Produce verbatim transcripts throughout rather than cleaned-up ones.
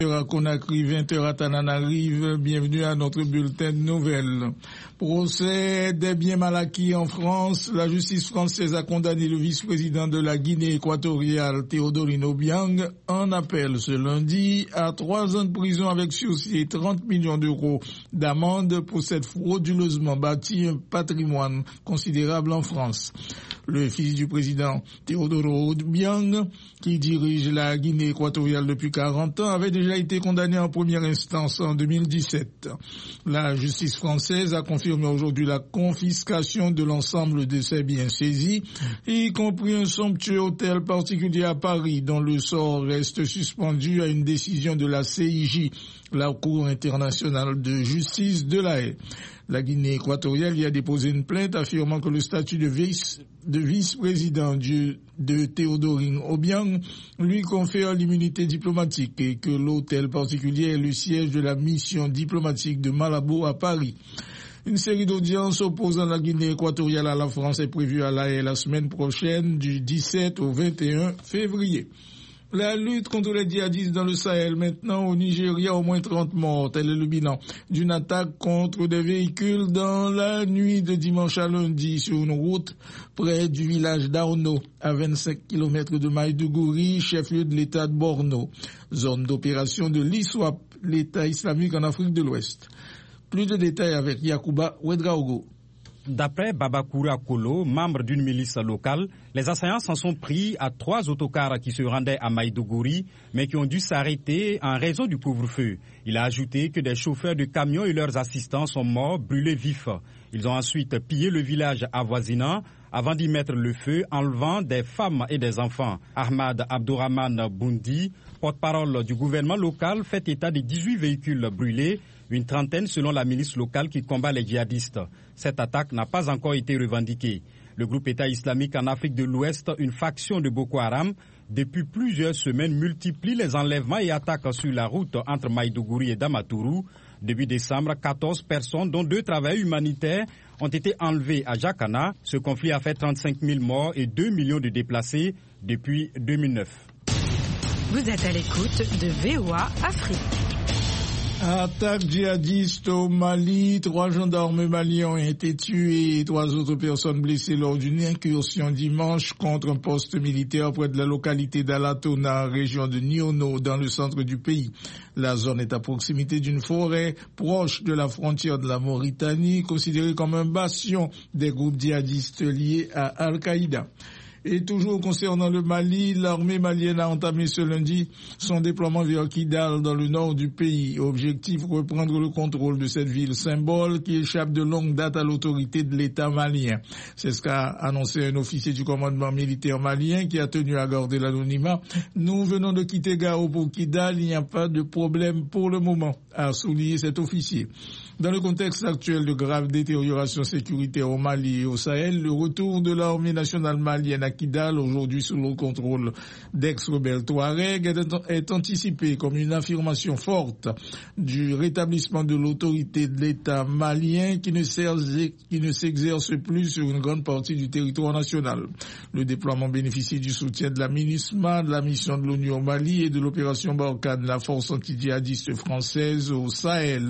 À Conakry, vingt heures à Tananarive, bienvenue à notre bulletin de nouvelles. Procès des biens mal acquis en France, la justice française a condamné le vice-président de la Guinée équatoriale, Théodorine Obiang, en appel ce lundi à trois ans de prison avec sursis et trente millions d'euros d'amende pour cette frauduleusement bâti un patrimoine considérable en France. Le fils du président Théodoro Obiang, qui dirige la Guinée équatoriale depuis quarante ans, avait déjà a été condamné en première instance en deux mille dix-sept. La justice française a confirmé aujourd'hui la confiscation de l'ensemble de ses biens saisis, y compris un somptueux hôtel particulier à Paris dont le sort reste suspendu à une décision de la C I J, la Cour internationale de justice de La Haye. La Guinée équatoriale y a déposé une plainte affirmant que le statut de, vice, de vice-président du, de Théodorine Obiang lui confère l'immunité diplomatique et que l'hôtel particulier est le siège de la mission diplomatique de Malabo à Paris. Une série d'audiences opposant la Guinée équatoriale à la France est prévue à La Haye la semaine prochaine du dix-sept au vingt et un février. La lutte contre les djihadistes dans le Sahel. Maintenant, au Nigeria, au moins trente morts. Tel est le bilan d'une attaque contre des véhicules dans la nuit de dimanche à lundi sur une route près du village d'Aono, à vingt-cinq kilomètres de Maïdougouri, chef-lieu de l'État de Borno. Zone d'opération de l'I S W A P, l'État islamique en Afrique de l'Ouest. Plus de détails avec Yacouba Ouedraogo. D'après Babakoura Kolo, membre d'une milice locale, les assaillants s'en sont pris à trois autocars qui se rendaient à Maïdougouri, mais qui ont dû s'arrêter en raison du couvre-feu. Il a ajouté que des chauffeurs de camions et leurs assistants sont morts brûlés vifs. Ils ont ensuite pillé le village avoisinant avant d'y mettre le feu, enlevant des femmes et des enfants. Ahmad Abdourahman Boundi, porte-parole du gouvernement local, fait état de dix-huit véhicules brûlés, une trentaine selon la milice locale qui combat les djihadistes. Cette attaque n'a pas encore été revendiquée. Le groupe État islamique en Afrique de l'Ouest, une faction de Boko Haram, depuis plusieurs semaines multiplie les enlèvements et attaques sur la route entre Maïdougouri et Damaturu. Début décembre, quatorze personnes, dont deux travailleurs humanitaires, ont été enlevées à Jacana. Ce conflit a fait trente-cinq mille morts et deux millions de déplacés depuis deux mille neuf. Vous êtes à l'écoute de V O A Afrique. Attaque djihadiste au Mali, trois gendarmes maliens ont été tués et trois autres personnes blessées lors d'une incursion dimanche contre un poste militaire près de la localité d'Alatona, région de Niono, dans le centre du pays. La zone est à proximité d'une forêt proche de la frontière de la Mauritanie, considérée comme un bastion des groupes djihadistes liés à Al-Qaïda. Et toujours concernant le Mali, l'armée malienne a entamé ce lundi son déploiement vers Kidal dans le nord du pays. Objectif, reprendre le contrôle de cette ville symbole qui échappe de longue date à l'autorité de l'État malien. C'est ce qu'a annoncé un officier du commandement militaire malien qui a tenu à garder l'anonymat. Nous venons de quitter Gao pour Kidal, il n'y a pas de problème pour le moment, a souligné cet officier. Dans le contexte actuel de grave détérioration sécuritaire au Mali et au Sahel, le retour de l'armée nationale malienne à Kidal, aujourd'hui sous le contrôle d'ex-rebelles Touareg, est anticipé comme une affirmation forte du rétablissement de l'autorité de l'État malien qui ne s'exerce plus sur une grande partie du territoire national. Le déploiement bénéficie du soutien de la MINUSMA, de la mission de l'ONU au Mali et de l'opération Barkhane, la force anti-djihadiste française au Sahel.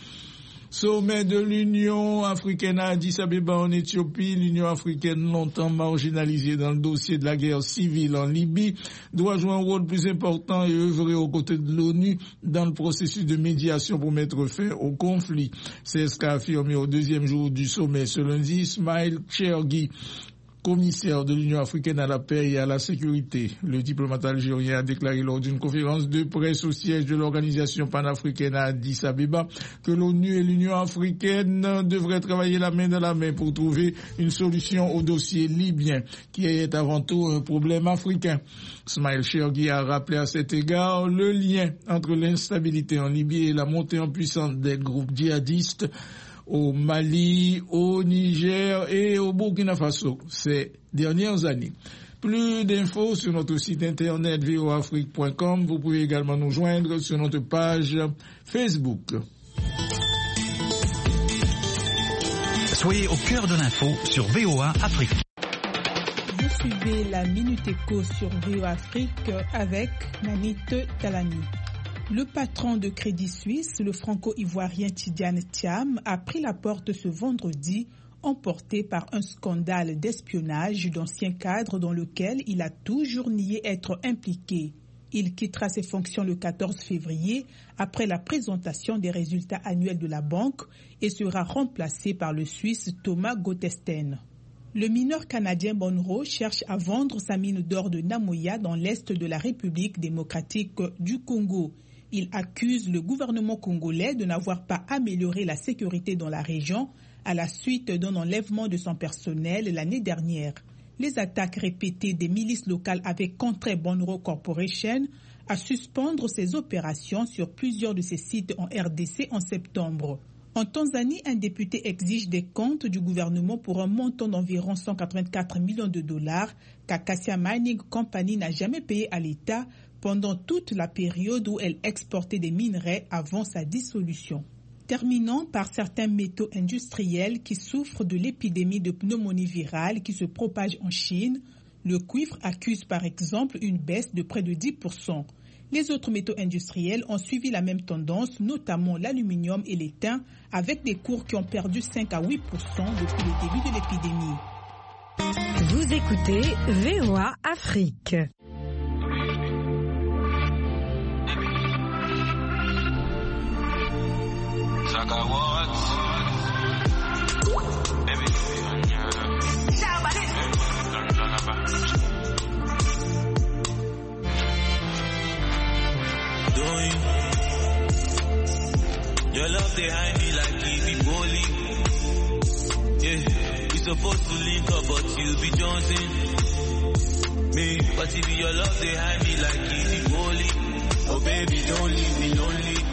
Sommet de l'Union africaine à Addis Abeba en Éthiopie. L'Union africaine, longtemps marginalisée dans le dossier de la guerre civile en Libye, doit jouer un rôle plus important et œuvrer aux côtés de l'ONU dans le processus de médiation pour mettre fin au conflit. C'est ce qu'a affirmé au deuxième jour du sommet ce lundi Ismail Chergui, commissaire de l'Union africaine à la paix et à la sécurité. Le diplomate algérien a déclaré lors d'une conférence de presse au siège de l'organisation panafricaine à Addis Abeba que l'ONU et l'Union africaine devraient travailler la main dans la main pour trouver une solution au dossier libyen, qui est avant tout un problème africain. Ismail Chergui a rappelé à cet égard le lien entre l'instabilité en Libye et la montée en puissance des groupes djihadistes au Mali, au Niger et au Burkina Faso ces dernières années. Plus d'infos sur notre site internet v o afrique point com. Vous pouvez également nous joindre sur notre page Facebook. Soyez au cœur de l'info sur V O A Afrique. Vous suivez la Minute Éco sur V O A Afrique avec Nanit Talani. Le patron de Crédit Suisse, le franco-ivoirien Tidiane Thiam, a pris la porte ce vendredi, emporté par un scandale d'espionnage d'anciens cadres dans lequel il a toujours nié être impliqué. Il quittera ses fonctions le quatorze février après la présentation des résultats annuels de la banque et sera remplacé par le Suisse Thomas Gottesten. Le mineur canadien Monroe cherche à vendre sa mine d'or de Namoya dans l'est de la République démocratique du Congo. Il accuse le gouvernement congolais de n'avoir pas amélioré la sécurité dans la région à la suite d'un enlèvement de son personnel l'année dernière. Les attaques répétées des milices locales avaient contraint Monroe Corporation à suspendre ses opérations sur plusieurs de ses sites en R D C en septembre. En Tanzanie, un député exige des comptes du gouvernement pour un montant d'environ cent quatre-vingt-quatre millions de dollars qu'Acacia Mining Company n'a jamais payé à l'État pendant toute la période où elle exportait des minerais avant sa dissolution. Terminons par certains métaux industriels qui souffrent de l'épidémie de pneumonie virale qui se propage en Chine. Le cuivre accuse par exemple une baisse de près de dix pour cent. Les autres métaux industriels ont suivi la même tendance, notamment l'aluminium et l'étain, avec des cours qui ont perdu cinq à huit pour cent depuis le début de l'épidémie. Vous écoutez V O A Afrique. Your love behind me like it be bowling. Yeah, we supposed to link up, but you be jonesing me. But if your love behind me like it be bowling, oh baby, don't leave me lonely.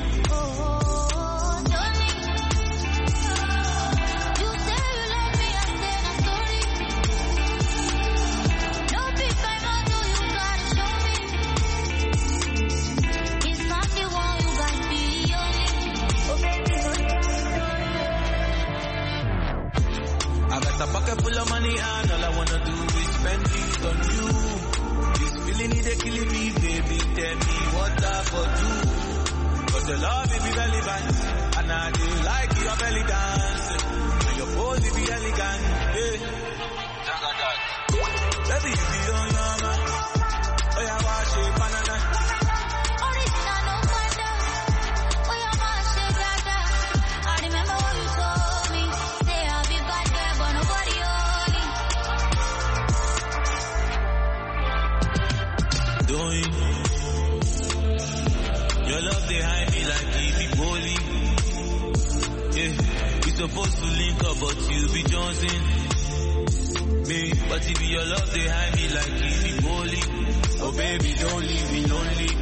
A pocket full of money and all I wanna do is spend it on you. This feeling is killing me, baby. Tell me what I for do. Cause your love is relevant and I do like your belly dance. And your pose is be elegant. Hey. Baby, if you don't know me, oh yeah, wash it, banana. Your love behind me like it be bowling. Yeah, we supposed to link up, but you be jonesing me. But if your love behind me like it be bowling, oh baby, don't leave me lonely.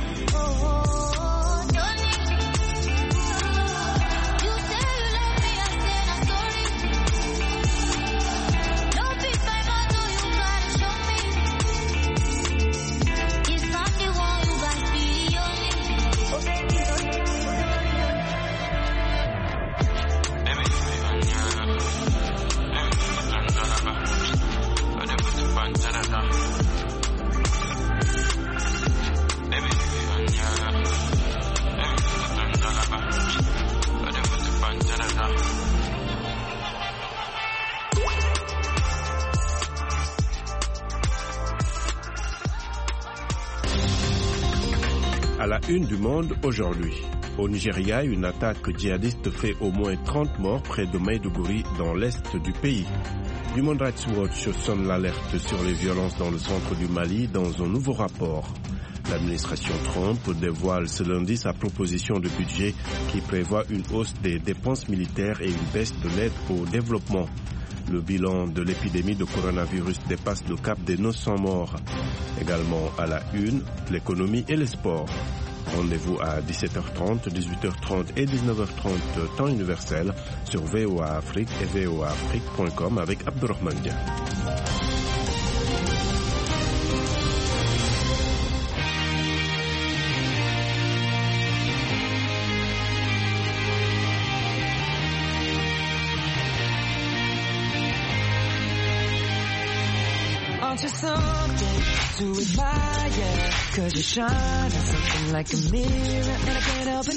À la une du Monde aujourd'hui. Au Nigeria, une attaque djihadiste fait au moins trente morts près de Maiduguri dans l'est du pays. Human Rights Watch sonne l'alerte sur les violences dans le centre du Mali dans un nouveau rapport. L'administration Trump dévoile ce lundi sa proposition de budget qui prévoit une hausse des dépenses militaires et une baisse de l'aide au développement. Le bilan de l'épidémie de coronavirus dépasse le cap des neuf cents morts. Également à la une, l'économie et les sports. Rendez-vous à dix-sept heures trente, dix-huit heures trente et dix-neuf heures trente temps universel sur V O A Afrique et V O A Afrique point com avec Abdurrahman Dia. To something to admire, cause you shine like something like a mirror, and I can't help it